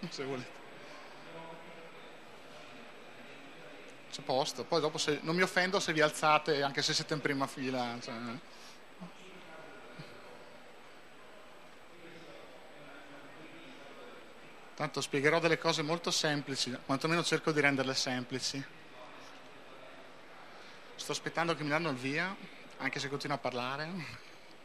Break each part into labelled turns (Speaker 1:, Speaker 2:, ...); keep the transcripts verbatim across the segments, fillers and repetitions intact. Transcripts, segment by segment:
Speaker 1: se volete. C'è posto, poi dopo se, non mi offendo se vi alzate anche se siete in prima fila. Cioè. Tanto spiegherò delle cose molto semplici, quantomeno cerco di renderle semplici. Sto aspettando che mi danno il via, anche se continuo a parlare.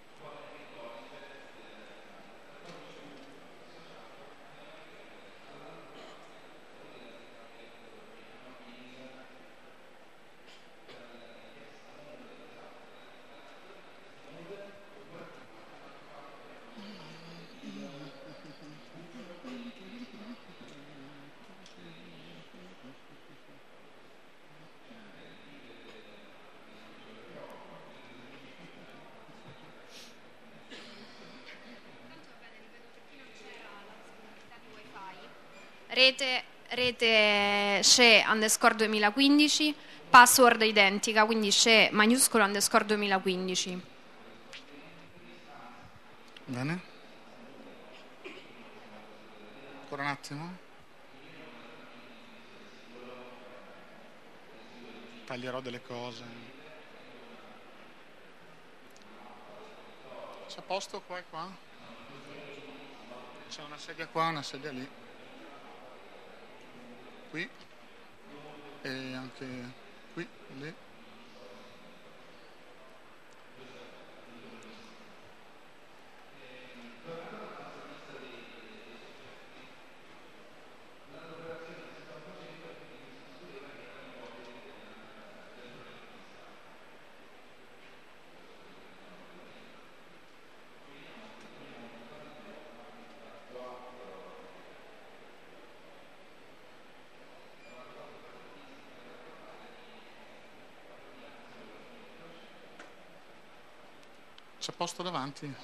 Speaker 2: Rete, rete sce underscore duemilaquindici, password identica, quindi sce maiuscolo underscore duemilaquindici.
Speaker 1: Bene. Ancora un attimo. Taglierò delle cose. C'è posto qua e qua? C'è una sedia qua, una sedia lì. Qui e anche qui, lì. C'è posto davanti?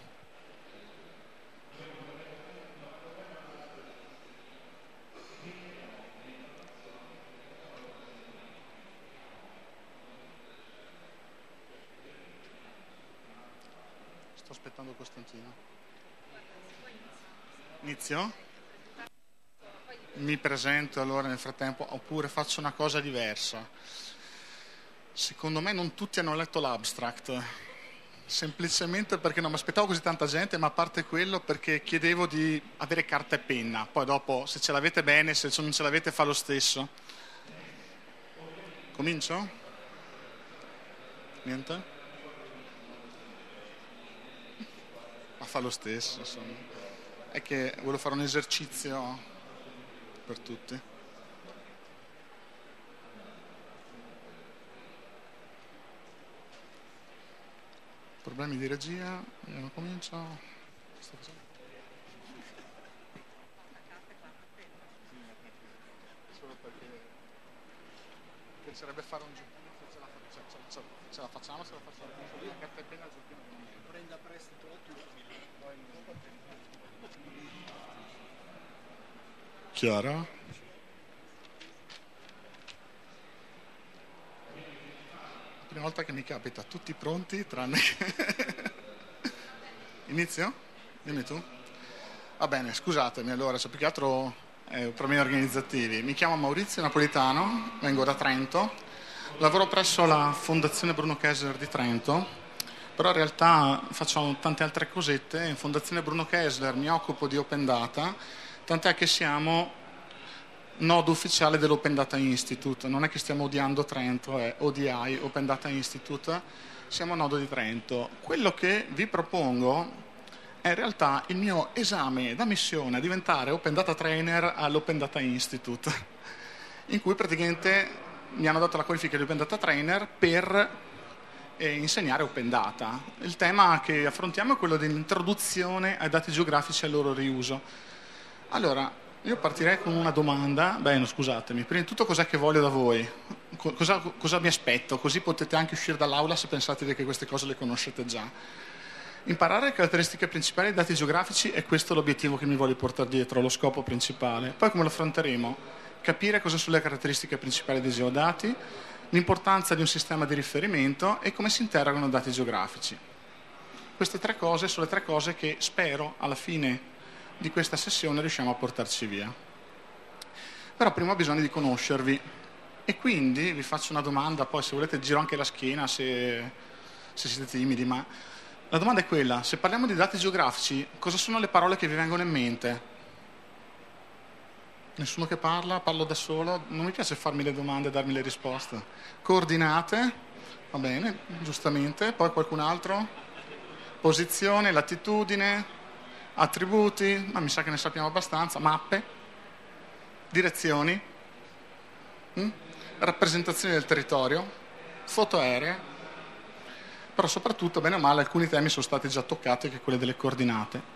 Speaker 1: Sto aspettando Costantino. Inizio? Mi presento allora nel frattempo, oppure faccio una cosa diversa. Secondo me non tutti hanno letto l'abstract. Semplicemente perché non mi aspettavo così tanta gente, ma a parte quello perché chiedevo di avere carta e penna. Poi dopo, se ce l'avete bene, se non ce l'avete fa lo stesso. Comincio? Niente? Ma fa lo stesso, insomma. È che volevo fare un esercizio per tutti. Problemi di regia, io comincio. Sto facendo. Solo perché piacerebbe fare un giochino, se ce la, ce, ce, ce, ce la facciamo, se la facciamo. La carta e penna al giochino. Prenda prestito tu. Chiara? Prima volta che mi capita, tutti pronti tranne che... Inizio? Dimmi tu. Va bene, scusatemi allora, cioè più che altro eh, problemi organizzativi. Mi chiamo Maurizio Napolitano, vengo da Trento, lavoro presso la Fondazione Bruno Kessler di Trento, però in realtà faccio tante altre cosette. In Fondazione Bruno Kessler mi occupo di Open Data, tant'è che siamo nodo ufficiale dell'Open Data Institute. Non è che stiamo odiando Trento, è O D I, Open Data Institute, siamo nodo di Trento. Quello che vi propongo è in realtà il mio esame da missione a diventare Open Data Trainer all'Open Data Institute, in cui praticamente mi hanno dato la qualifica di Open Data Trainer per eh, insegnare Open Data. Il tema che affrontiamo è quello dell'introduzione ai dati geografici e al loro riuso. Allora, io partirei con una domanda. Beh, no, scusatemi, prima di tutto cos'è che voglio da voi? Cosa, cosa mi aspetto? Così potete anche uscire dall'aula se pensate che queste cose le conoscete già. Imparare le caratteristiche principali dei dati geografici è questo l'obiettivo che mi voglio portare dietro, lo scopo principale. Poi come lo affronteremo? Capire cosa sono le caratteristiche principali dei geodati, l'importanza di un sistema di riferimento e come si interagano i dati geografici. Queste tre cose sono le tre cose che spero alla fine di questa sessione riusciamo a portarci via. Però prima ho bisogno di conoscervi e quindi vi faccio una domanda, poi se volete giro anche la schiena se, se siete timidi, ma la domanda è quella: se parliamo di dati geografici, cosa sono le parole che vi vengono in mente? Nessuno che parla? Parlo da solo? Non mi piace farmi le domande e darmi le risposte. Coordinate, va bene, giustamente. Poi qualcun altro? Posizione, latitudine, attributi, ma mi sa che ne sappiamo abbastanza. Mappe, direzioni, hm? rappresentazioni del territorio, foto aeree. Però soprattutto, bene o male, alcuni temi sono stati già toccati, che quelli delle coordinate.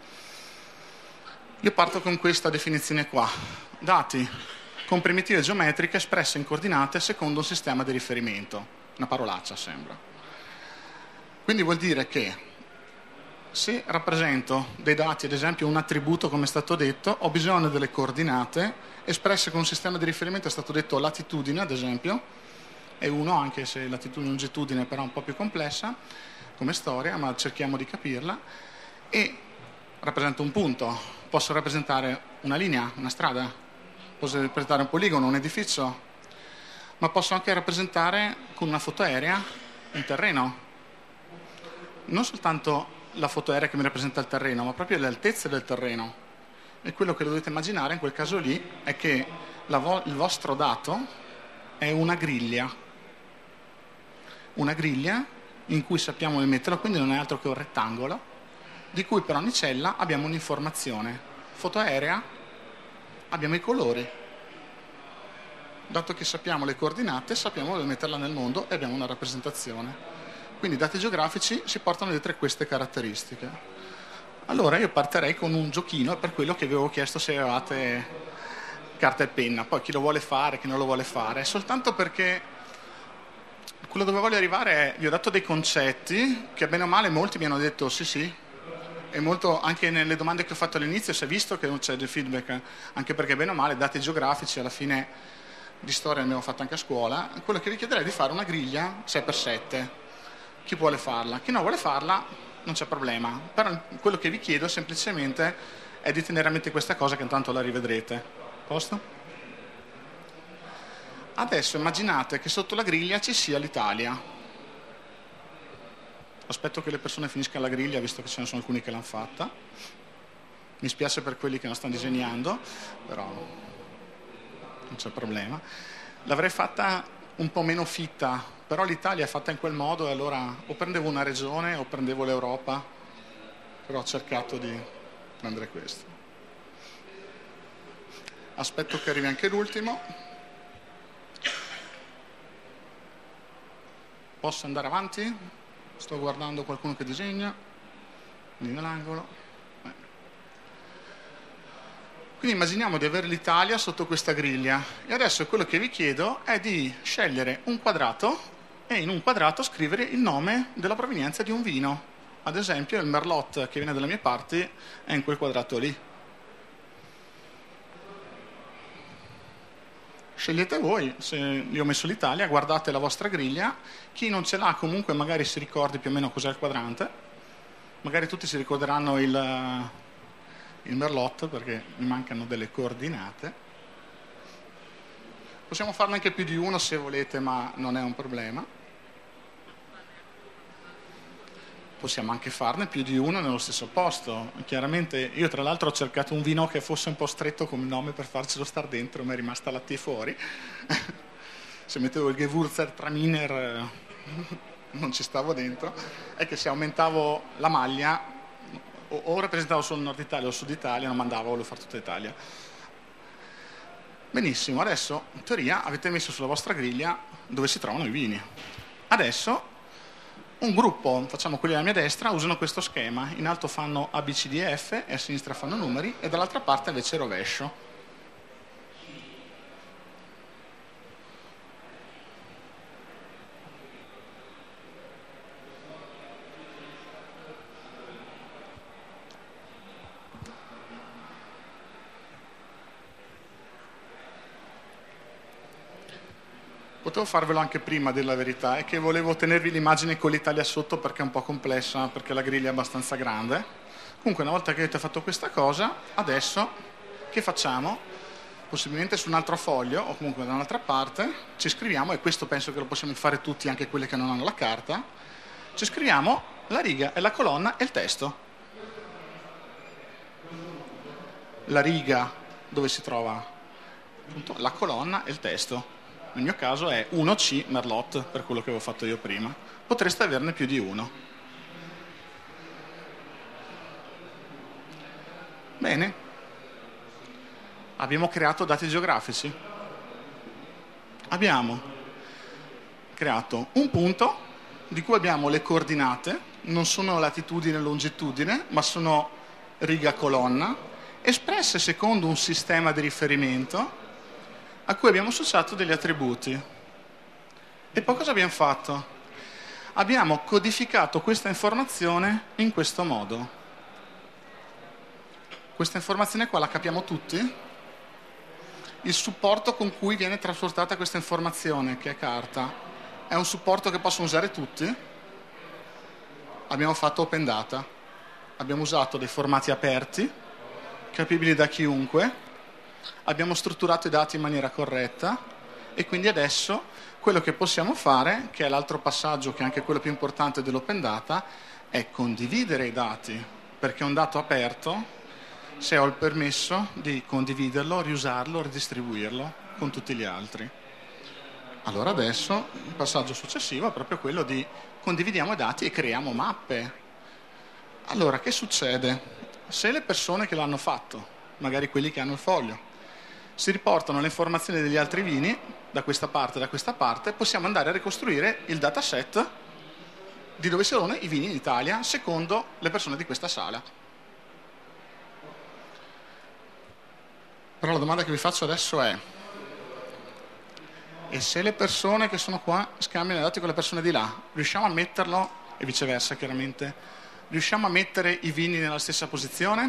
Speaker 1: Io parto con questa definizione qua: dati con primitive geometriche espresse in coordinate secondo un sistema di riferimento. Una parolaccia sembra. Quindi vuol dire che se rappresento dei dati, ad esempio un attributo come è stato detto, ho bisogno delle coordinate espresse con un sistema di riferimento. È stato detto latitudine, ad esempio, è uno, anche se latitudine e longitudine però è un po' più complessa come storia, ma cerchiamo di capirla. E rappresento un punto. Posso rappresentare una linea, una strada, posso rappresentare un poligono, un edificio, ma posso anche rappresentare con una foto aerea un terreno. Non soltanto la foto aerea che mi rappresenta il terreno, ma proprio le altezze del terreno. E quello che dovete immaginare in quel caso lì è che la vo- il vostro dato è una griglia. Una griglia in cui sappiamo metterlo, quindi non è altro che un rettangolo, di cui per ogni cella abbiamo un'informazione. Foto aerea, abbiamo i colori. Dato che sappiamo le coordinate, sappiamo dove metterla nel mondo e abbiamo una rappresentazione. Quindi i dati geografici si portano dietro queste caratteristiche. Allora io partirei con un giochino, per quello che vi avevo chiesto se avevate carta e penna. Poi chi lo vuole fare, chi non lo vuole fare, soltanto perché quello dove voglio arrivare è: vi ho dato dei concetti che bene o male molti mi hanno detto sì sì, e molto anche nelle domande che ho fatto all'inizio si è visto che non c'è del feedback, anche perché bene o male dati geografici alla fine di storia ne abbiamo fatto anche a scuola. Quello che vi chiederei è di fare una griglia sei per sette. Chi vuole farla? Chi non vuole farla non c'è problema, però quello che vi chiedo semplicemente è di tenere a mente questa cosa, che intanto la rivedrete. Posto? Adesso immaginate che sotto la griglia ci sia l'Italia. Aspetto che le persone finiscano la griglia, visto che ce ne sono alcuni che l'hanno fatta. Mi spiace per quelli che non stanno disegnando, però non c'è problema. L'avrei fatta un po' meno fitta, però l'Italia è fatta in quel modo e allora o prendevo una regione o prendevo l'Europa, però ho cercato di prendere questo. Aspetto che arrivi anche l'ultimo. Posso andare avanti? Sto guardando qualcuno che disegna lì nell'angolo. Eh. Quindi immaginiamo di avere l'Italia sotto questa griglia e adesso quello che vi chiedo è di scegliere un quadrato e in un quadrato scrivere il nome della provenienza di un vino. Ad esempio il Merlot che viene dalle mie parti è in quel quadrato lì. Scegliete voi, se io ho messo l'Italia, guardate la vostra griglia, chi non ce l'ha comunque magari si ricordi più o meno cos'è il quadrante, magari tutti si ricorderanno il, il Merlot perché mi mancano delle coordinate. Possiamo farne anche più di uno se volete, ma non è un problema. Possiamo anche farne più di uno nello stesso posto. Chiaramente io tra l'altro ho cercato un vino che fosse un po' stretto come nome per farcelo star dentro, mi è rimasta la T fuori. Se mettevo il Gewürzer Traminer non ci stavo dentro. È che se aumentavo la maglia o, o rappresentavo solo il Nord Italia o il Sud Italia, non mandavo, volevo fare tutta Italia. Benissimo, adesso in teoria avete messo sulla vostra griglia dove si trovano i vini. Adesso un gruppo, facciamo quelli alla mia destra, usano questo schema. In alto fanno A, B, C, D, E, F e a sinistra fanno numeri e dall'altra parte invece rovescio. Potevo farvelo anche prima, della verità, è che volevo tenervi l'immagine con l'Italia sotto perché è un po' complessa, perché la griglia è abbastanza grande. Comunque, una volta che avete fatto questa cosa, adesso che facciamo? Possibilmente su un altro foglio o comunque da un'altra parte ci scriviamo, e questo penso che lo possiamo fare tutti, anche quelli che non hanno la carta, ci scriviamo la riga e la colonna e il testo. La riga dove si trova appunto la colonna e il testo. Nel mio caso è uno C Merlot, per quello che avevo fatto io prima. Potreste averne più di uno. Bene. Abbiamo creato dati geografici. Abbiamo creato un punto di cui abbiamo le coordinate, non sono latitudine e longitudine, ma sono riga colonna, espresse secondo un sistema di riferimento a cui abbiamo associato degli attributi. E poi cosa abbiamo fatto? Abbiamo codificato questa informazione in questo modo. Questa informazione qua la capiamo tutti? Il supporto con cui viene trasportata questa informazione, che è carta, è un supporto che possono usare tutti? Abbiamo fatto Open Data. Abbiamo usato dei formati aperti, capibili da chiunque, abbiamo strutturato i dati in maniera corretta e quindi adesso quello che possiamo fare, che è l'altro passaggio, che è anche quello più importante dell'Open Data, è condividere i dati, perché è un dato aperto, se ho il permesso di condividerlo, riusarlo, ridistribuirlo con tutti gli altri. Allora adesso il passaggio successivo è proprio quello di condividiamo i dati e creiamo mappe. Allora, che succede? Se le persone che l'hanno fatto, magari quelli che hanno il foglio, si riportano le informazioni degli altri vini, da questa parte e da questa parte, possiamo andare a ricostruire il dataset di dove sono i vini in Italia, secondo le persone di questa sala. Però la domanda che vi faccio adesso è: e se le persone che sono qua scambiano i dati con le persone di là, riusciamo a metterlo, e viceversa chiaramente, riusciamo a mettere i vini nella stessa posizione?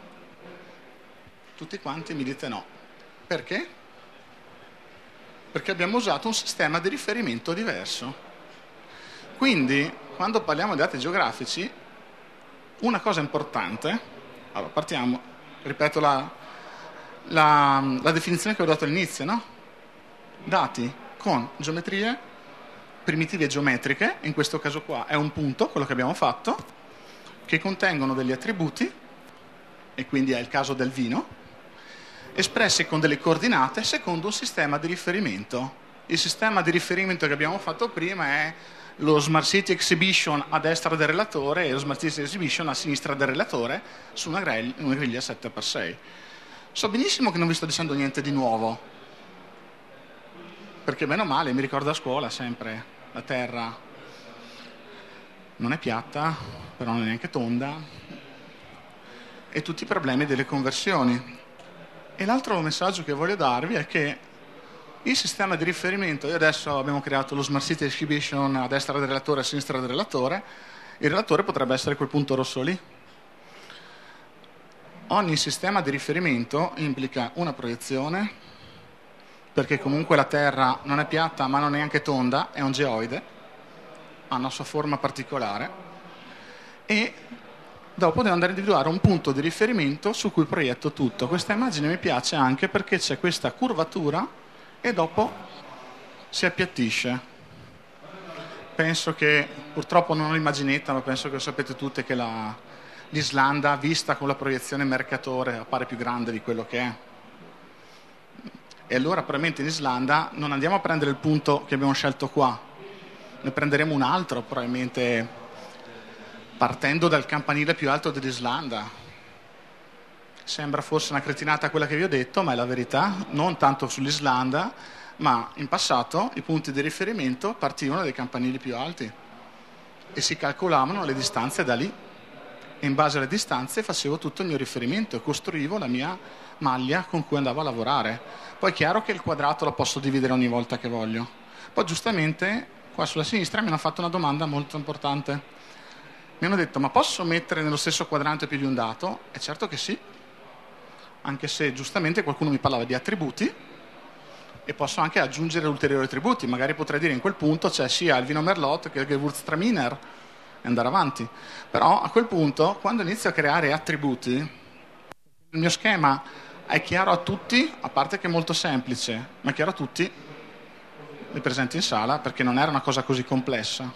Speaker 1: Tutti quanti mi dite no. Perché? Perché abbiamo usato un sistema di riferimento diverso. Quindi, quando parliamo di dati geografici, una cosa importante, allora partiamo, ripeto la, la, la definizione che ho dato all'inizio, no? Dati con geometrie primitive geometriche, in questo caso qua è un punto, quello che abbiamo fatto, che contengono degli attributi, e quindi è il caso del vino, espressi con delle coordinate secondo un sistema di riferimento. Il sistema di riferimento che abbiamo fatto prima è lo Smart City Exhibition a destra del relatore e lo Smart City Exhibition a sinistra del relatore su una griglia, una griglia sette per sei. So benissimo che non vi sto dicendo niente di nuovo, perché meno male, mi ricordo a scuola sempre, la terra non è piatta, però non è neanche tonda, e tutti i problemi delle conversioni. E l'altro messaggio che voglio darvi è che il sistema di riferimento, io adesso abbiamo creato lo Smart City Exhibition a destra del relatore e a sinistra del relatore, il relatore potrebbe essere quel punto rosso lì. Ogni sistema di riferimento implica una proiezione, perché comunque la Terra non è piatta ma non è neanche tonda, è un geoide, ha una sua forma particolare, e dopo devo andare a individuare un punto di riferimento su cui proietto tutto. Questa immagine mi piace anche perché c'è questa curvatura e dopo si appiattisce. Penso che, purtroppo non ho l'immaginetta, ma penso che lo sapete tutte, che la, l'Islanda, vista con la proiezione Mercator, appare più grande di quello che è. E allora probabilmente in Islanda non andiamo a prendere il punto che abbiamo scelto qua, ne prenderemo un altro probabilmente partendo dal campanile più alto dell'Islanda. Sembra forse una cretinata quella che vi ho detto, ma è la verità, non tanto sull'Islanda, ma in passato i punti di riferimento partivano dai campanili più alti e si calcolavano le distanze da lì, e in base alle distanze facevo tutto il mio riferimento e costruivo la mia maglia con cui andavo a lavorare. Poi è chiaro che il quadrato lo posso dividere ogni volta che voglio. Poi giustamente qua sulla sinistra mi hanno fatto una domanda molto importante. Mi hanno detto: ma posso mettere nello stesso quadrante più di un dato? E certo che sì, anche se giustamente qualcuno mi parlava di attributi, e posso anche aggiungere ulteriori attributi. Magari potrei dire in quel punto c'è sia il vino Merlot che il Gewürztraminer e andare avanti. Però a quel punto, quando inizio a creare attributi, il mio schema è chiaro a tutti, a parte che è molto semplice, ma è chiaro a tutti i presenti in sala, perché non era una cosa così complessa.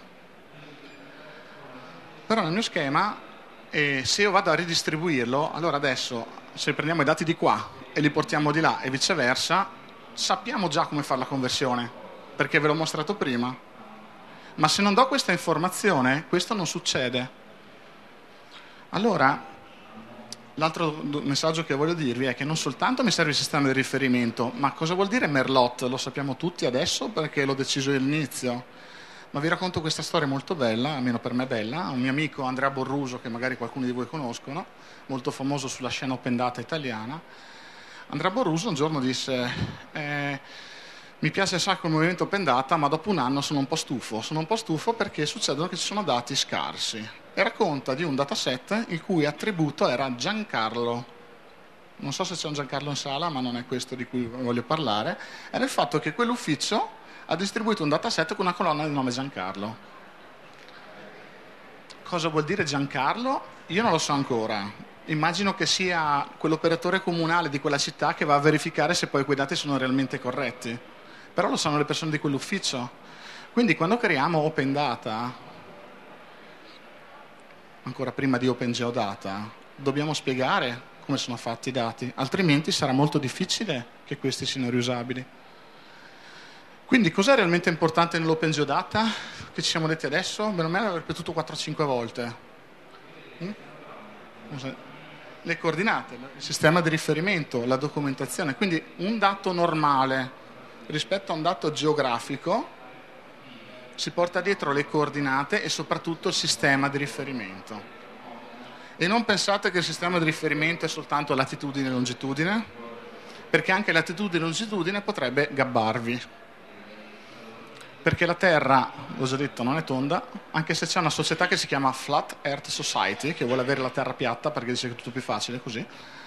Speaker 1: Però nel mio schema, eh, se io vado a ridistribuirlo, allora adesso, se prendiamo i dati di qua e li portiamo di là e viceversa, sappiamo già come fare la conversione, perché ve l'ho mostrato prima. Ma se non do questa informazione, questo non succede. Allora, l'altro messaggio che voglio dirvi è che non soltanto mi serve il sistema di riferimento, ma cosa vuol dire Merlot? Lo sappiamo tutti adesso perché l'ho deciso all'inizio. Ma vi racconto questa storia molto bella, almeno per me bella. Un mio amico, Andrea Borruso, che magari qualcuno di voi conoscono, molto famoso sulla scena open data italiana. Andrea Borruso un giorno disse eh, mi piace un sacco il movimento open data, ma dopo un anno sono un po' stufo. Sono un po' stufo perché succedono che ci sono dati scarsi. E racconta di un dataset il cui attributo era Giancarlo. Non so se c'è un Giancarlo in sala, ma non è questo di cui voglio parlare. Era il fatto che quell'ufficio ha distribuito un dataset con una colonna di nome Giancarlo. Cosa vuol dire Giancarlo? Io non lo so ancora. Immagino che sia quell'operatore comunale di quella città che va a verificare se poi quei dati sono realmente corretti. Però lo sanno le persone di quell'ufficio. Quindi quando creiamo Open Data, ancora prima di Open Geodata, dobbiamo spiegare come sono fatti i dati, altrimenti sarà molto difficile che questi siano riusabili. Quindi cos'è realmente importante nell'Open Geodata che ci siamo detti adesso? Bene o male l'ho ripetuto quattro cinque volte. Mm? Le coordinate, il sistema di riferimento, la documentazione. Quindi un dato normale rispetto a un dato geografico si porta dietro le coordinate e soprattutto il sistema di riferimento. E non pensate che il sistema di riferimento è soltanto latitudine e longitudine, perché anche latitudine e longitudine potrebbe gabbarvi. Perché la Terra, l'ho già detto, non è tonda, anche se c'è una società che si chiama Flat Earth Society, che vuole avere la Terra piatta perché dice che è tutto più facile così.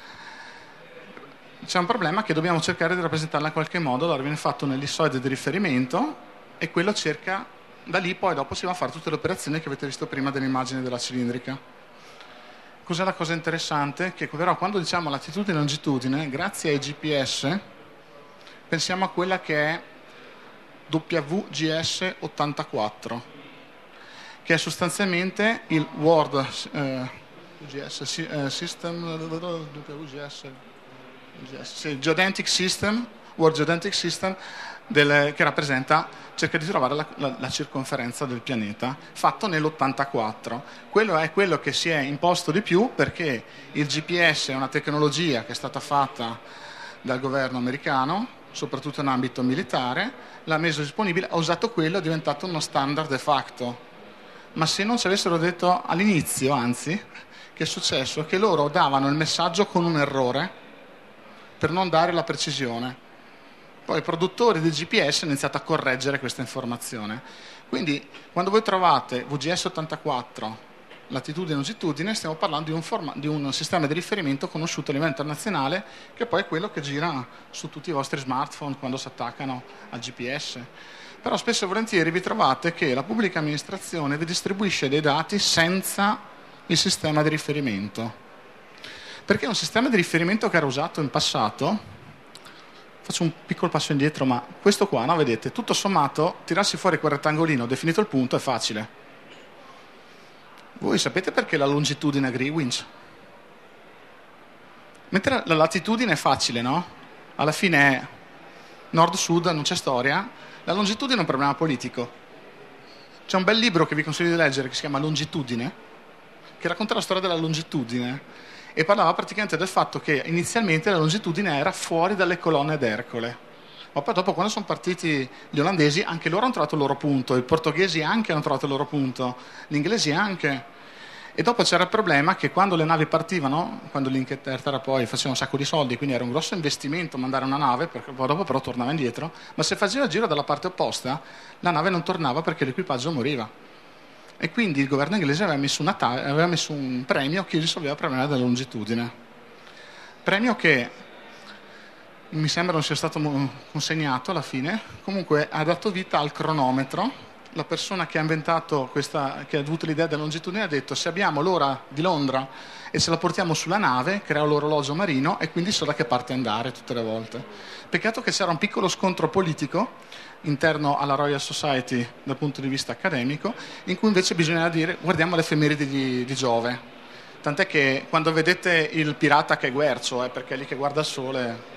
Speaker 1: C'è un problema che dobbiamo cercare di rappresentarla in qualche modo, allora viene fatto un ellissoide di riferimento e quello cerca, da lì poi dopo si va a fare tutte le operazioni che avete visto prima dell'immagine della cilindrica. Cos'è la cosa interessante? Che però quando diciamo latitudine e longitudine, grazie ai G P S, pensiamo a quella che è W G S ottantaquattro, che è sostanzialmente il World eh, G S, eh, System W G S, sì, Geodetic System, World Geodetic System del, che rappresenta, cerca di trovare la, la, la circonferenza del pianeta, fatto nell'ottantaquattro. Quello è quello che si è imposto di più perché il G P S è una tecnologia che è stata fatta dal governo americano, soprattutto in ambito militare, l'ha meso disponibile, ha usato quello, è diventato uno standard de facto. Ma se non ci avessero detto all'inizio, anzi, che è successo? Che loro davano il messaggio con un errore per non dare la precisione. Poi i produttori del G P S hanno iniziato a correggere questa informazione. Quindi quando voi trovate V G S ottantaquattro, latitudine e longitudine, stiamo parlando di un, forma, di un sistema di riferimento conosciuto a livello internazionale, che poi è quello che gira su tutti i vostri smartphone quando si attaccano al G P S. Però spesso e volentieri vi trovate che la pubblica amministrazione vi distribuisce dei dati senza il sistema di riferimento. Perché è un sistema di riferimento che era usato in passato. Faccio un piccolo passo indietro, ma questo qua, no, vedete, tutto sommato, tirarsi fuori quel rettangolino, definito il punto, è facile. Voi sapete perché la longitudine è Greenwich? Mentre la latitudine è facile, no? Alla fine è nord-sud, non c'è storia. La longitudine è un problema politico. C'è un bel libro che vi consiglio di leggere che si chiama Longitudine, che racconta la storia della longitudine e parlava praticamente del fatto che inizialmente la longitudine era fuori dalle colonne d'Ercole. Ma poi dopo, quando sono partiti gli olandesi, anche loro hanno trovato il loro punto, i portoghesi anche hanno trovato il loro punto, gli inglesi anche. E dopo c'era il problema che quando le navi partivano, quando l'Inghilterra poi faceva un sacco di soldi, quindi era un grosso investimento mandare una nave, perché poi dopo però tornava indietro, ma se faceva il giro dalla parte opposta, la nave non tornava perché l'equipaggio moriva. E quindi il governo inglese aveva messo, una ta- aveva messo un premio che risolveva il problema della longitudine. Premio che mi sembra non sia stato consegnato alla fine, comunque ha dato vita al cronometro. La persona che ha inventato questa, che ha avuto l'idea della longitudine ha detto: se abbiamo l'ora di Londra e se la portiamo sulla nave, crea l'orologio marino e quindi so da che parte andare tutte le volte. Peccato che c'era un piccolo scontro politico interno alla Royal Society dal punto di vista accademico, in cui invece bisognava dire: guardiamo le effeméridi di, di Giove. Tant'è che quando vedete il pirata che è Guercio, eh, perché è lì che guarda il sole.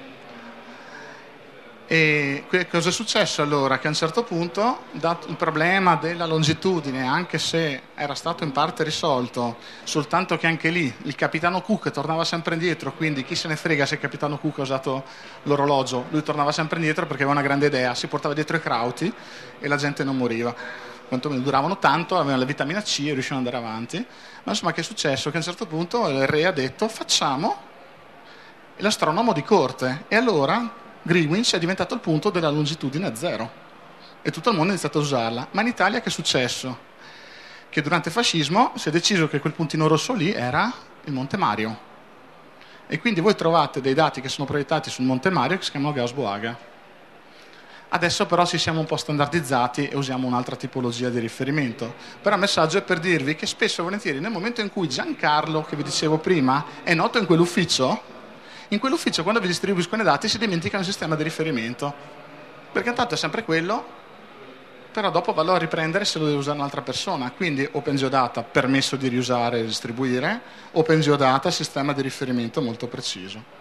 Speaker 1: E cosa è successo allora? Che a un certo punto, dato il problema della longitudine, anche se era stato in parte risolto, soltanto che anche lì il capitano Cook tornava sempre indietro, quindi chi se ne frega se il capitano Cook ha usato l'orologio, lui tornava sempre indietro perché aveva una grande idea, si portava dietro i crauti e la gente non moriva, quantomeno duravano tanto, avevano la vitamina C e riuscivano ad andare avanti. Ma insomma, che è successo? Che a un certo punto il re ha detto: facciamo l'astronomo di corte, e allora Greenwich è diventato il punto della longitudine zero e tutto il mondo ha iniziato a usarla. Ma in Italia che è successo? Che durante il fascismo si è deciso che quel puntino rosso lì era il Monte Mario, e quindi voi trovate dei dati che sono proiettati sul Monte Mario che si chiamano Gauss-Boaga. Adesso però ci siamo un po' standardizzati e usiamo un'altra tipologia di riferimento. Però il messaggio è per dirvi che spesso e volentieri nel momento in cui Giancarlo, che vi dicevo prima, è noto in quell'ufficio, in quell'ufficio quando vi distribuiscono i dati si dimenticano il sistema di riferimento, perché tanto è sempre quello, però dopo vallo a riprendere se lo deve usare un'altra persona. Quindi OpenGeodata permesso di riusare e distribuire, OpenGeodata sistema di riferimento molto preciso.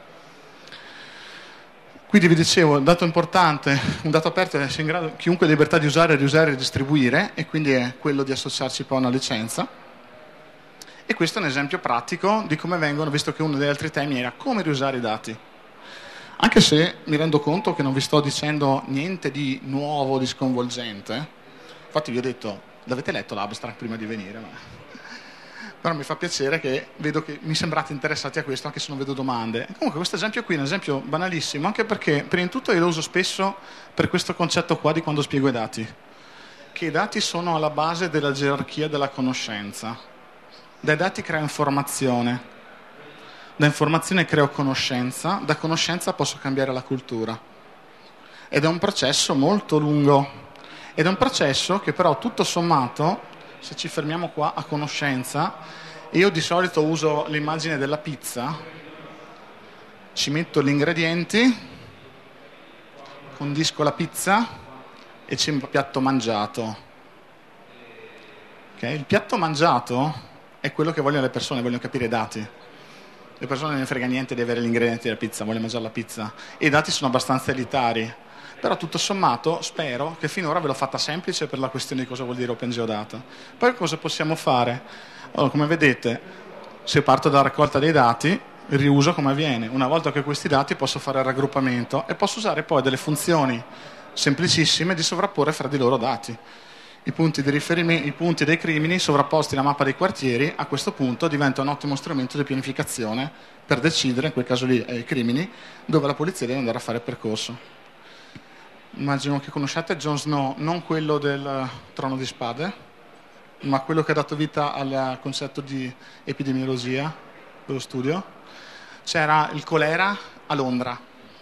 Speaker 1: Quindi vi dicevo, un dato importante, un dato aperto è in grado, chiunque ha libertà di usare, riusare e distribuire, e quindi è quello di associarci poi a una licenza. E questo è un esempio pratico di come vengono, visto che uno degli altri temi era come riusare i dati. Anche se mi rendo conto che non vi sto dicendo niente di nuovo, di sconvolgente. Infatti vi ho detto: l'avete letto l'abstract prima di venire? Ma... però mi fa piacere che vedo che mi sembrate interessati a questo, anche se non vedo domande. Comunque questo esempio qui è un esempio banalissimo, anche perché prima di tutto io lo uso spesso per questo concetto qua di quando spiego i dati, che i dati sono alla base della gerarchia della conoscenza. Dai dati creo informazione, da informazione creo conoscenza, da conoscenza posso cambiare la cultura. Ed è un processo molto lungo, ed è un processo che però tutto sommato, se ci fermiamo qua a conoscenza, io di solito uso l'immagine della pizza, ci metto gli ingredienti, condisco la pizza e c'è un piatto mangiato. Okay? Il piatto mangiato è quello che vogliono le persone, vogliono capire i dati. Le persone non ne frega niente di avere gli ingredienti della pizza, vogliono mangiare la pizza. E i dati sono abbastanza elitari. Però tutto sommato spero che finora ve l'ho fatta semplice per la questione di cosa vuol dire OpenGeodata. Poi cosa possiamo fare? Allora, come vedete, se parto dalla raccolta dei dati, il riuso come avviene? Una volta che ho questi dati posso fare il raggruppamento e posso usare poi delle funzioni semplicissime di sovrapporre fra di loro dati. I punti di riferimento, i punti dei crimini sovrapposti alla mappa dei quartieri, a questo punto diventa un ottimo strumento di pianificazione per decidere, in quel caso lì ai crimini, dove la polizia deve andare a fare il percorso. Immagino che conosciate Jon Snow, non quello del Trono di Spade, ma quello che ha dato vita al concetto di epidemiologia dello studio. C'era il colera a Londra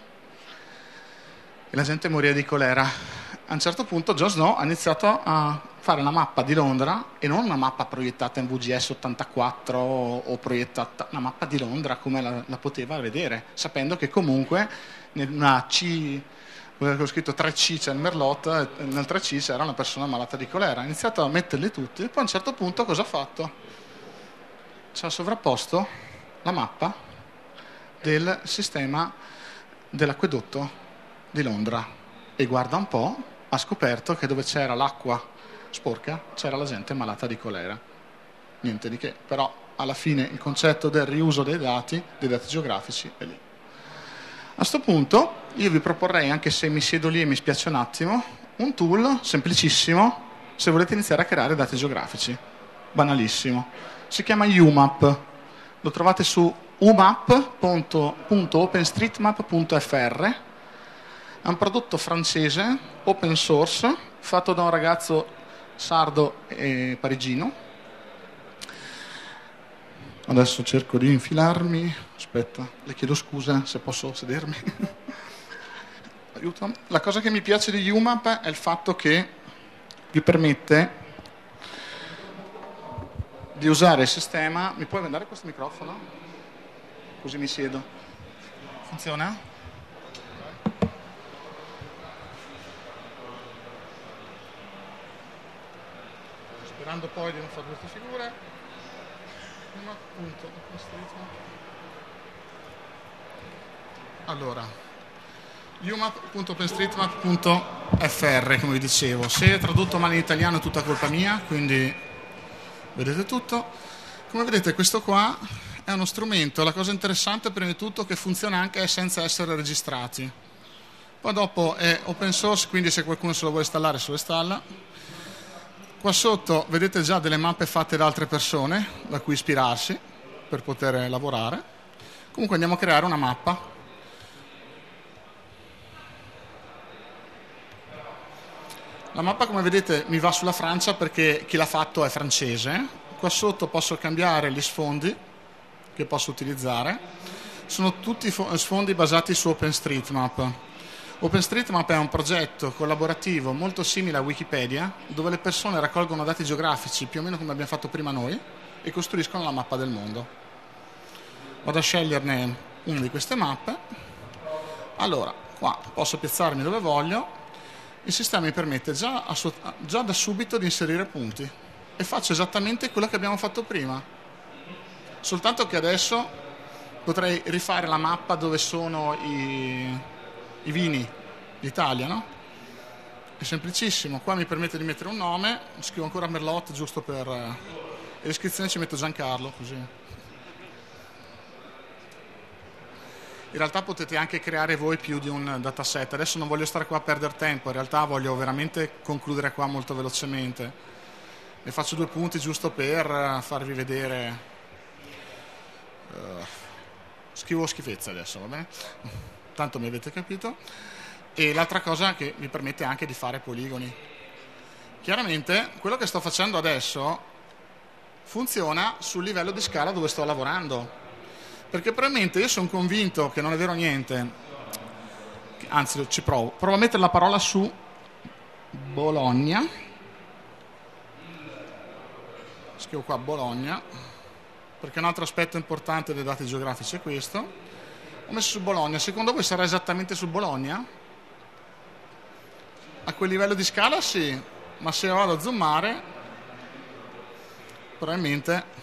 Speaker 1: e la gente moriva di colera. A un certo punto Jon Snow ha iniziato a fare una mappa di Londra, e non una mappa proiettata in V G S ottantaquattro o proiettata, una mappa di Londra come la, la poteva vedere, sapendo che comunque nella C, ho scritto tre C c'è il Merlot, e nel tre C c'era una persona malata di colera. Ha iniziato a metterli tutti e poi a un certo punto cosa ha fatto? Ci ha sovrapposto la mappa del sistema dell'acquedotto di Londra e guarda un po', ha scoperto che dove c'era l'acqua sporca c'era la gente malata di colera. Niente di che, però alla fine il concetto del riuso dei dati, dei dati geografici, è lì. A questo punto io vi proporrei, anche se mi siedo lì e mi spiace un attimo, un tool semplicissimo se volete iniziare a creare dati geografici, banalissimo. Si chiama U map, lo trovate su umap punto openstreetmap punto f r. È un prodotto francese, open source, fatto da un ragazzo sardo e parigino. Adesso cerco di infilarmi, aspetta, le chiedo scusa se posso sedermi. aiuto. La cosa che mi piace di U M A P è il fatto che vi permette di usare il sistema. Mi puoi mandare questo microfono? Così mi siedo. Funziona? Sperando poi di non fare queste figure. Punto. Allora, U M A P punto openstreetmap punto F R, come vi dicevo. Se è tradotto male in italiano è tutta colpa mia, quindi vedete tutto. Come vedete, questo qua è uno strumento. La cosa interessante prima di tutto è che funziona anche senza essere registrati. Poi dopo è open source, quindi se qualcuno se lo vuole installare se lo installa. Qua sotto vedete già delle mappe fatte da altre persone da cui ispirarsi per poter lavorare. Comunque andiamo a creare una mappa. La mappa, come vedete, mi va sulla Francia perché chi l'ha fatto è francese. Qua sotto posso cambiare gli sfondi che posso utilizzare. Sono tutti sfondi basati su OpenStreetMap. OpenStreetMap è un progetto collaborativo molto simile a Wikipedia, dove le persone raccolgono dati geografici più o meno come abbiamo fatto prima noi e costruiscono la mappa del mondo. Vado a sceglierne una di queste mappe. Allora, qua posso piazzarmi dove voglio. Il sistema mi permette già, a suo, già da subito di inserire punti e faccio esattamente quello che abbiamo fatto prima, soltanto che adesso potrei rifare la mappa dove sono i, i vini d'Italia, no? È semplicissimo. Qua mi permette di mettere un nome, scrivo ancora Merlot giusto per eh, e l'iscrizione ci metto Giancarlo, così. In realtà potete anche creare voi più di un dataset. Adesso non voglio stare qua a perdere tempo, in realtà voglio veramente concludere qua molto velocemente. Ne faccio due punti giusto per farvi vedere. Uh, scrivo schifezze adesso, va bene? Tanto mi avete capito. E l'altra cosa che mi permette anche di fare poligoni. Chiaramente quello che sto facendo adesso funziona sul livello di scala dove sto lavorando. Perché probabilmente io sono convinto che non è vero niente, anzi ci provo, provo a mettere la parola su Bologna, scrivo qua Bologna, perché un altro aspetto importante dei dati geografici è questo. Ho messo su Bologna, secondo voi sarà esattamente su Bologna? A quel livello di scala sì, ma se vado a zoomare, probabilmente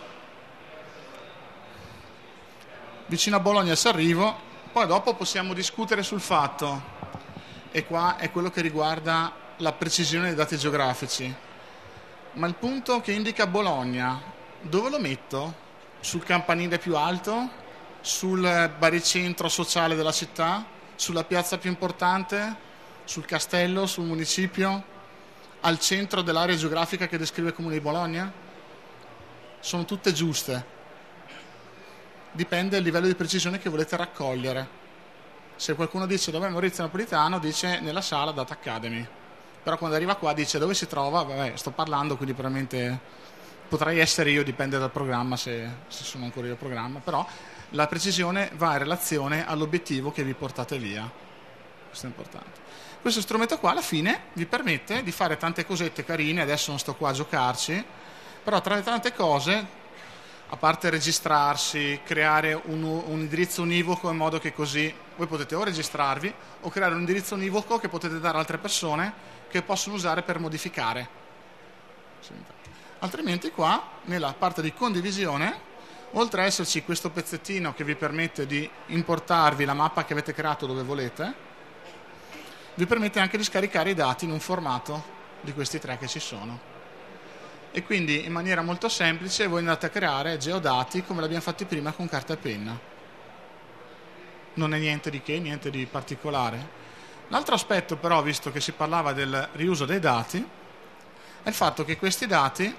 Speaker 1: vicino a Bologna ci arrivo. Poi dopo possiamo discutere sul fatto, e qua è quello che riguarda la precisione dei dati geografici, ma il punto che indica Bologna, dove lo metto? Sul campanile più alto? Sul baricentro sociale della città? Sulla piazza più importante? Sul castello? Sul municipio? Al centro dell'area geografica che descrive il comune di Bologna? Sono tutte giuste. Dipende dal livello di precisione che volete raccogliere. Se qualcuno dice dov'è Maurizio Napolitano, dice nella sala Data Academy. Però quando arriva qua dice dove si trova, vabbè, sto parlando, quindi probabilmente potrei essere io, dipende dal programma, se, se sono ancora io il programma, però la precisione va in relazione all'obiettivo che vi portate via. Questo è importante. Questo strumento qua alla fine vi permette di fare tante cosette carine, adesso non sto qua a giocarci, però tra le tante cose, a parte registrarsi, creare un, un indirizzo univoco in modo che così voi potete o registrarvi o creare un indirizzo univoco che potete dare a altre persone che possono usare per modificare. Altrimenti qua, nella parte di condivisione, oltre a esserci questo pezzettino che vi permette di importarvi la mappa che avete creato dove volete, vi permette anche di scaricare i dati in un formato di questi tre che ci sono. E quindi in maniera molto semplice voi andate a creare geodati come l'abbiamo fatti prima con carta e penna. Non è niente di che, niente di particolare. L'altro aspetto però, visto che si parlava del riuso dei dati, è il fatto che questi dati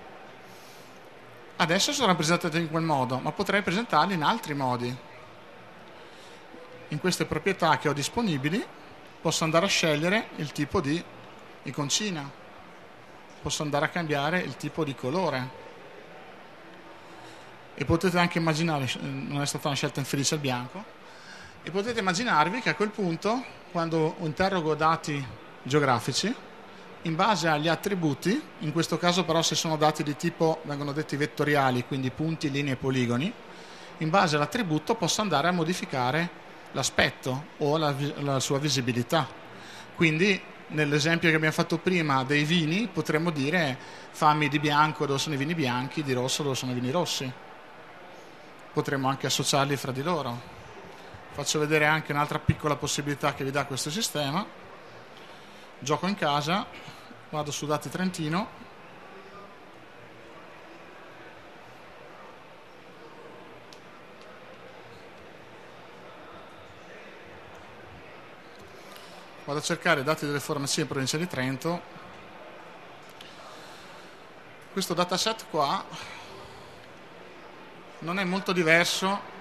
Speaker 1: adesso sono rappresentati in quel modo, ma potrei presentarli in altri modi. In queste proprietà che ho disponibili posso andare a scegliere il tipo di iconcina. Posso andare a cambiare il tipo di colore e potete anche immaginare, non è stata una scelta infelice al bianco, e potete immaginarvi che a quel punto quando interrogo dati geografici, in base agli attributi, in questo caso però se sono dati di tipo, vengono detti vettoriali, quindi punti, linee e poligoni, in base all'attributo posso andare a modificare l'aspetto o la, la sua visibilità. Quindi nell'esempio che abbiamo fatto prima dei vini potremmo dire fammi di bianco dove sono i vini bianchi, di rosso dove sono i vini rossi. Potremmo anche associarli fra di loro. Faccio vedere anche un'altra piccola possibilità che vi dà questo sistema. Gioco in casa, vado su Dati Trentino, vado a cercare dati delle farmacie in provincia di Trento. Questo dataset qua non è molto diverso,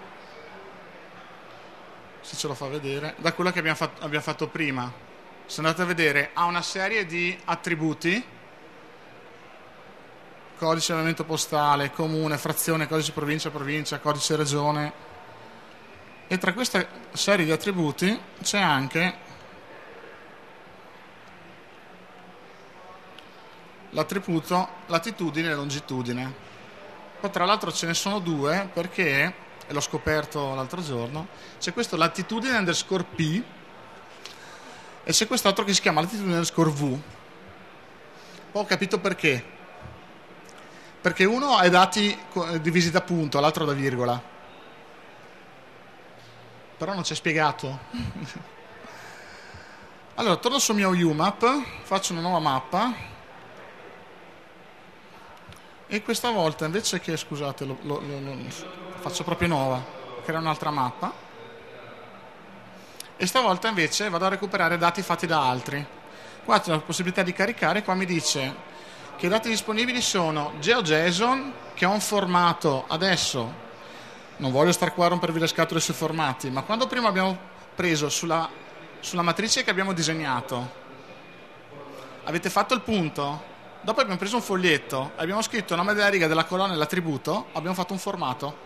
Speaker 1: se ce lo fa vedere, da quello che abbiamo fatto, abbiamo fatto prima. Se andate a vedere, ha una serie di attributi: codice elemento postale, comune, frazione, codice provincia, provincia, codice regione, e tra questa serie di attributi c'è anche l'attributo latitudine e longitudine. Poi tra l'altro ce ne sono due, perché, e l'ho scoperto l'altro giorno, c'è questo latitudine underscore P e c'è quest'altro che si chiama latitudine underscore V. Poi ho capito perché. Perché uno ha i dati divisi da punto, l'altro da virgola. Però non c'è spiegato. Allora, torno sul mio U map, faccio una nuova mappa e questa volta invece che, scusate, lo, lo, lo, lo faccio proprio nuova, creo un'altra mappa e stavolta invece vado a recuperare dati fatti da altri. Qua c'è la possibilità di caricare, qua mi dice che i dati disponibili sono GeoJSON, che è un formato, adesso non voglio star qua a rompervi le scatole sui formati, ma quando prima abbiamo preso sulla, sulla matrice che abbiamo disegnato, avete fatto il punto, dopo abbiamo preso un foglietto, abbiamo scritto il nome della riga, della colonna e l'attributo, abbiamo fatto un formato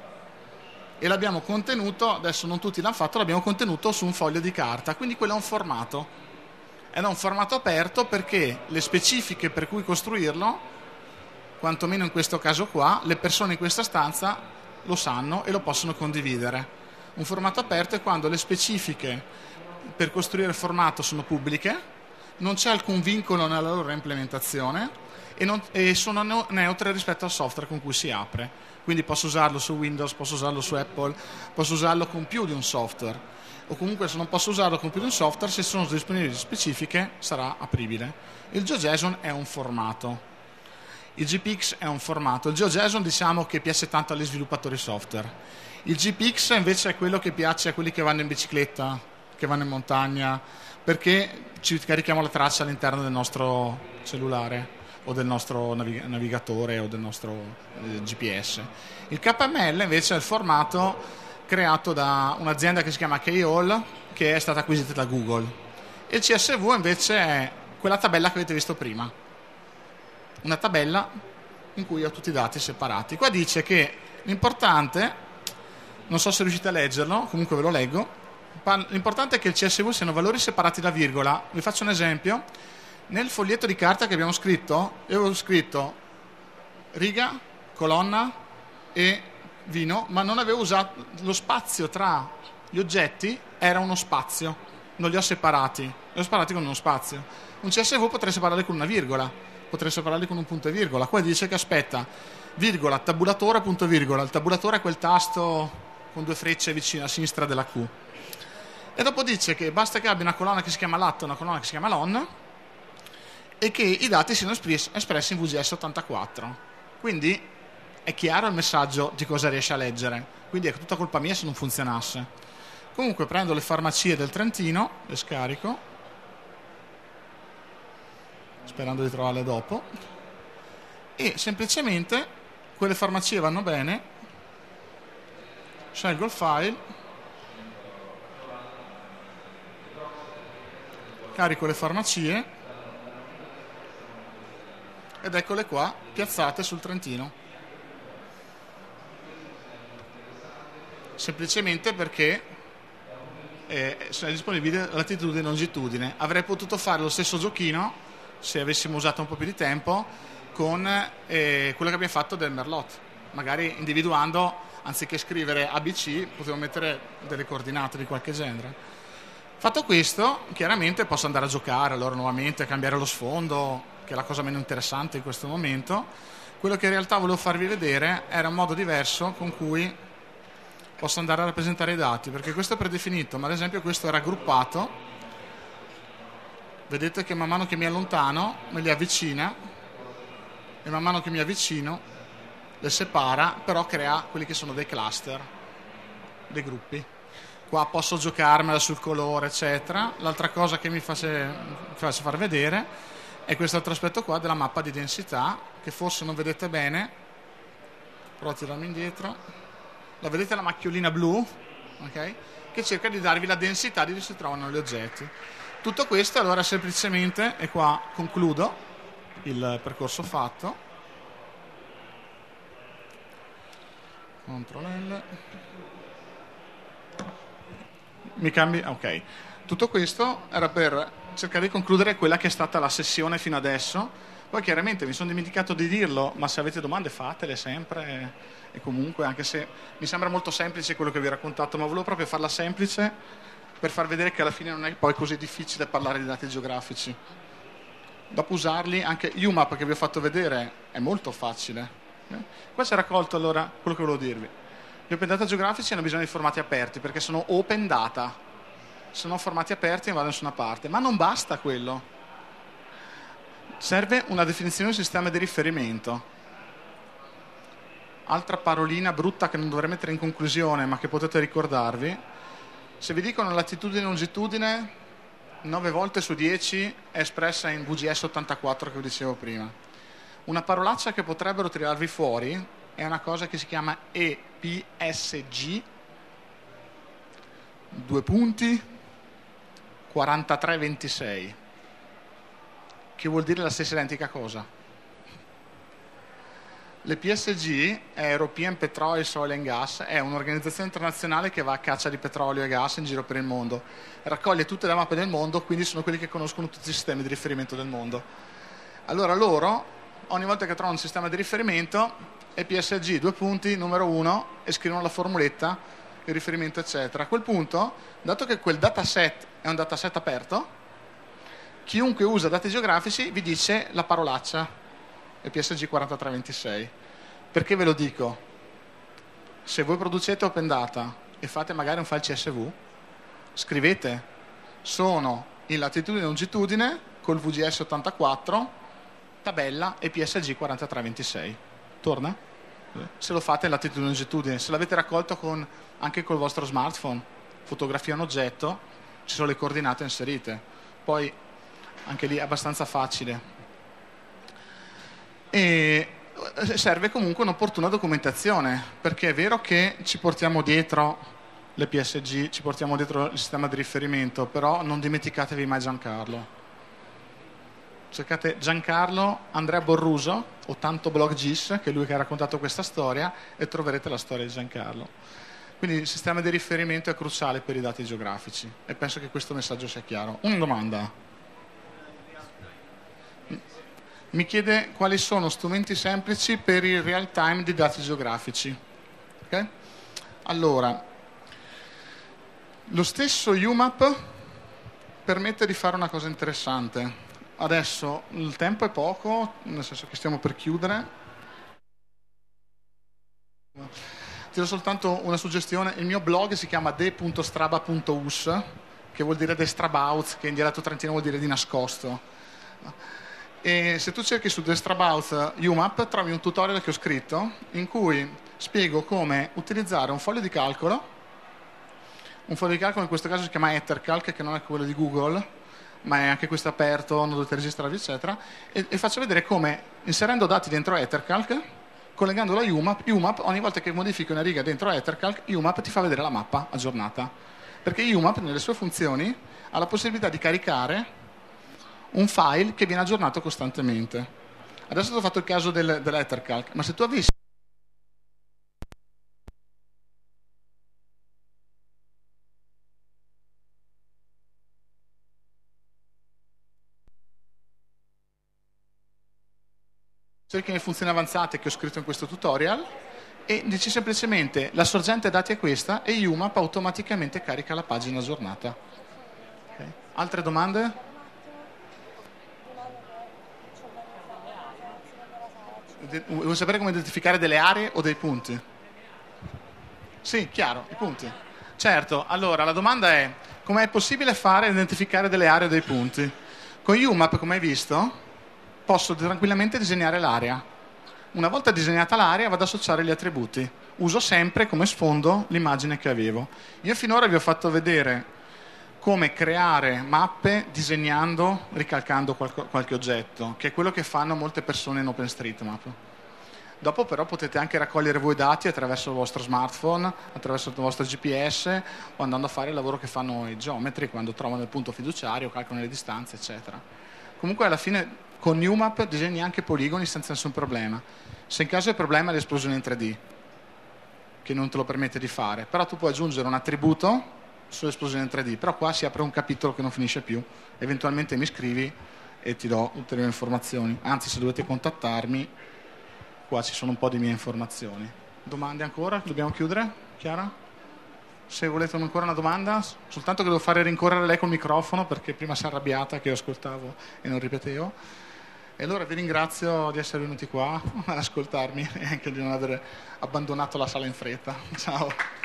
Speaker 1: e l'abbiamo contenuto, adesso non tutti l'hanno fatto, l'abbiamo contenuto su un foglio di carta, quindi quello è un formato. Ed è un formato aperto perché le specifiche per cui costruirlo, quantomeno in questo caso qua, le persone in questa stanza lo sanno e lo possono condividere. Un formato aperto è quando le specifiche per costruire il formato sono pubbliche, non c'è alcun vincolo nella loro implementazione e, non, e sono neutre rispetto al software con cui si apre. Quindi posso usarlo su Windows, posso usarlo su Apple, posso usarlo con più di un software, o comunque se non posso usarlo con più di un software, se sono disponibili specifiche sarà apribile. Il GeoJSON è un formato, il G P X è un formato. Il GeoJSON diciamo che piace tanto agli sviluppatori software, il G P X invece è quello che piace a quelli che vanno in bicicletta, che vanno in montagna, perché ci carichiamo la traccia all'interno del nostro cellulare o del nostro navig- navigatore o del nostro eh, G P S. Il K M L invece è il formato creato da un'azienda che si chiama Keyhole, che è stata acquisita da Google. E il C S V invece è quella tabella che avete visto prima, una tabella in cui ho tutti i dati separati. Qua dice che l'importante, non so se riuscite a leggerlo, comunque ve lo leggo, l'importante è che il C S V siano valori separati da virgola. Vi faccio un esempio. Nel foglietto di carta che abbiamo scritto, io avevo scritto riga, colonna e vino, ma non avevo usato lo spazio tra gli oggetti, era uno spazio, non li ho separati, li ho separati con uno spazio. Un C S V potrei separarli con una virgola, potrei separarli con un punto e virgola. Qua dice che aspetta, virgola, tabulatore, punto e virgola. Il tabulatore è quel tasto con due frecce vicino a sinistra della Q. E dopo dice che basta che abbia una colonna che si chiama lat e una colonna che si chiama lon, e che i dati siano espressi in V G S ottantaquattro. Quindi è chiaro il messaggio di cosa riesce a leggere. Quindi è tutta colpa mia se non funzionasse. Comunque prendo le farmacie del Trentino, le scarico, sperando di trovarle dopo, e semplicemente quelle farmacie vanno bene, scelgo il file, carico le farmacie ed eccole qua piazzate sul Trentino, semplicemente perché eh, sono disponibili latitudine e longitudine. Avrei potuto fare lo stesso giochino, se avessimo usato un po' più di tempo, con eh, quello che abbiamo fatto del Merlot, magari individuando, anziché scrivere A B C, potevo mettere delle coordinate di qualche genere. Fatto questo, chiaramente posso andare a giocare allora nuovamente, cambiare lo sfondo, che è la cosa meno interessante in questo momento. Quello che in realtà volevo farvi vedere era un modo diverso con cui posso andare a rappresentare i dati, perché questo è predefinito, ma ad esempio questo era aggruppato. Vedete che man mano che mi allontano me li avvicina e man mano che mi avvicino le separa, però crea quelli che sono dei cluster, dei gruppi. Qua posso giocarmela sul colore, eccetera. L'altra cosa che mi face, faccio far vedere è questo altro aspetto qua della mappa di densità, che forse non vedete bene. Provo a tirarmi indietro. La vedete la macchiolina blu, okay? Che cerca di darvi la densità di dove si trovano gli oggetti. Tutto questo allora semplicemente, e qua concludo il percorso fatto. Control L. Mi cambi? Ok. Tutto questo era per cercare di concludere quella che è stata la sessione fino adesso. Poi chiaramente mi sono dimenticato di dirlo, ma se avete domande fatele sempre, e comunque, anche se mi sembra molto semplice quello che vi ho raccontato, ma volevo proprio farla semplice per far vedere che alla fine non è poi così difficile parlare di dati geografici. Dopo usarli, anche U M A P che vi ho fatto vedere è molto facile. Qua si è raccolto allora quello che volevo dirvi. Gli open data geografici hanno bisogno di formati aperti perché sono open data, se no formati aperti non vanno da nessuna parte, ma non basta quello, serve una definizione di un sistema di riferimento. Altra parolina brutta che non dovrei mettere in conclusione ma che potete ricordarvi: se vi dicono latitudine e longitudine, nove volte su dieci è espressa in V G S ottantaquattro che vi dicevo prima. Una parolaccia che potrebbero tirarvi fuori è una cosa che si chiama E P S G, due punti, quarantatré ventisei, che vuol dire la stessa identica cosa. L'E P S G è European Petroleum Oil and Gas, è un'organizzazione internazionale che va a caccia di petrolio e gas in giro per il mondo, raccoglie tutte le mappe del mondo, quindi sono quelli che conoscono tutti i sistemi di riferimento del mondo. Allora loro, ogni volta che trovano un sistema di riferimento, E P S G, due punti, numero uno, e scrivono la formuletta, il riferimento, eccetera. A quel punto, dato che quel dataset è un dataset aperto, chiunque usa dati geografici vi dice la parolaccia E P S G quarantatré ventisei. Perché ve lo dico? Se voi producete open data e fate magari un file C S V, scrivete sono in latitudine e longitudine col V G S ottantaquattro, tabella E P S G quarantatré ventisei. Torna? Se lo fate in latitudine e longitudine, se l'avete raccolto con, anche col vostro smartphone, fotografia un oggetto, ci sono le coordinate inserite. Poi anche lì è abbastanza facile. E serve comunque un'opportuna documentazione, perché è vero che ci portiamo dietro le P S G, ci portiamo dietro il sistema di riferimento, però non dimenticatevi mai Giancarlo. Cercate Giancarlo Andrea Borruso o tanto blog G I S, che è lui che ha raccontato questa storia, e troverete la storia di Giancarlo. Quindi il sistema di riferimento è cruciale per i dati geografici e penso che questo messaggio sia chiaro. Una domanda. Mi chiede quali sono strumenti semplici per il real time di dati geografici. Okay? Allora, lo stesso U M A P permette di fare una cosa interessante. Adesso il tempo è poco, nel senso che stiamo per chiudere. Ti do soltanto una suggestione: il mio blog si chiama de punto straba punto u s, che vuol dire Destrabauz, che in dialetto trentino vuol dire di nascosto. E se tu cerchi su Destrabauz U M A P trovi un tutorial che ho scritto in cui spiego come utilizzare un foglio di calcolo, un foglio di calcolo in questo caso si chiama Ethercalc, che non è quello di Google, ma è anche questo aperto, non dovete registrarvi, eccetera, e, e faccio vedere come, inserendo dati dentro Ethercalc, collegandolo a U M A P, U M A P, ogni volta che modifichi una riga dentro Ethercalc, U M A P ti fa vedere la mappa aggiornata. Perché U M A P, nelle sue funzioni, ha la possibilità di caricare un file che viene aggiornato costantemente. Adesso ti ho fatto il caso del, dell'Ethercalc, ma se tu avessi cerchi le funzioni avanzate che ho scritto in questo tutorial e dici semplicemente la sorgente dati è questa e U M A P automaticamente carica la pagina aggiornata. Okay. Altre domande? Vuoi sapere come identificare delle aree o dei punti? Sì, chiaro, i punti. Certo, allora la domanda è come è possibile fare identificare delle aree o dei punti? Con U M A P, come hai visto, posso tranquillamente disegnare l'area. Una volta disegnata l'area vado ad associare gli attributi. Uso sempre come sfondo l'immagine che avevo. Io finora vi ho fatto vedere come creare mappe disegnando, ricalcando qualche, qualche oggetto, che è quello che fanno molte persone in OpenStreetMap. Dopo però potete anche raccogliere voi dati attraverso il vostro smartphone, attraverso il vostro G P S o andando a fare il lavoro che fanno i geometri quando trovano il punto fiduciario, calcolano le distanze, eccetera. Comunque alla fine con U M A P disegni anche poligoni senza nessun problema. Se in caso il problema è l'esplosione in tre D, che non te lo permette di fare, però tu puoi aggiungere un attributo sull'esplosione in tre D, però qua si apre un capitolo che non finisce più, eventualmente mi scrivi e ti do ulteriori informazioni, anzi se dovete contattarmi qua ci sono un po' di mie informazioni. Domande ancora? Dobbiamo chiudere? Chiara? Se volete ancora una domanda, soltanto che devo fare rincorrere lei col microfono perché prima si è arrabbiata che io ascoltavo e non ripetevo. E allora vi ringrazio di essere venuti qua ad ascoltarmi e anche di non aver abbandonato la sala in fretta. Ciao.